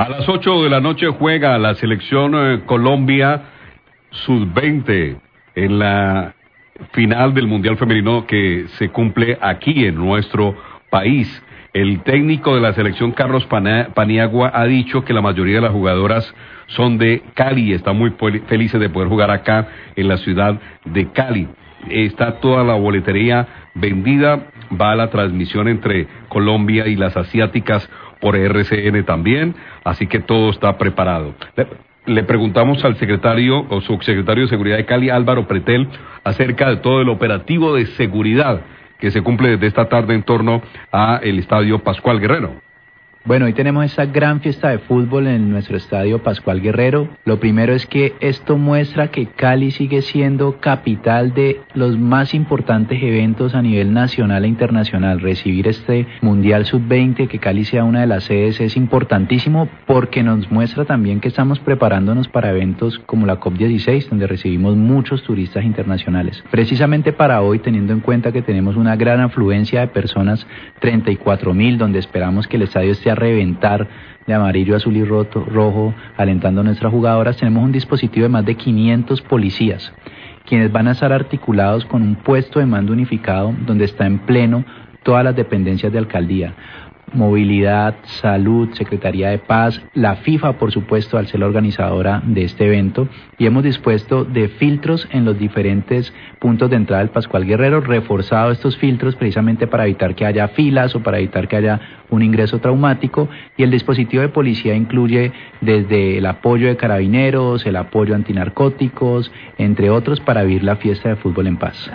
A las 8 de la noche juega la selección Colombia Sub-20 en la final del Mundial Femenino que se cumple aquí en nuestro país. El técnico de la selección, Carlos Paniagua, ha dicho que la mayoría de las jugadoras son de Cali y están muy felices de poder jugar acá en la ciudad de Cali. Está toda la boletería vendida, va a la transmisión entre Colombia y las asiáticas por RCN también, así que todo está preparado. Le preguntamos al secretario o subsecretario de Seguridad de Cali, Álvaro Pretel, acerca de todo el operativo de seguridad que se cumple desde esta tarde en torno a el Estadio Pascual Guerrero. Bueno, hoy tenemos esta gran fiesta de fútbol en nuestro Estadio Pascual Guerrero. Lo primero es que esto muestra que Cali sigue siendo capital de los más importantes eventos a nivel nacional e internacional. Recibir este Mundial Sub-20, que Cali sea una de las sedes, es importantísimo porque nos muestra también que estamos preparándonos para eventos como la COP16, donde recibimos muchos turistas internacionales. Precisamente para hoy, teniendo en cuenta que tenemos una gran afluencia de personas, 34.000, donde esperamos que el estadio esté a reventar de amarillo, azul y rojo, alentando a nuestras jugadoras, tenemos un dispositivo de más de 500 policías, quienes van a estar articulados con un puesto de mando unificado donde está en pleno todas las dependencias de alcaldía. Movilidad, Salud, Secretaría de Paz, la FIFA, por supuesto, al ser la organizadora de este evento, y hemos dispuesto de filtros en los diferentes puntos de entrada del Pascual Guerrero, reforzado estos filtros precisamente para evitar que haya filas o para evitar que haya un ingreso traumático, y el dispositivo de policía incluye desde el apoyo de carabineros, el apoyo antinarcóticos, entre otros, para vivir la fiesta de fútbol en paz.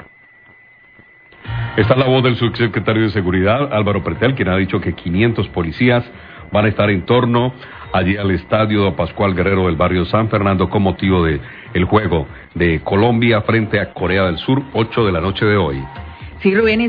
Esta es la voz del subsecretario de Seguridad, Álvaro Pretel, quien ha dicho que 500 policías van a estar en torno allí al estadio Pascual Guerrero del barrio San Fernando con motivo de el juego de Colombia frente a Corea del Sur, 8 de la noche de hoy. Sí, Rubén.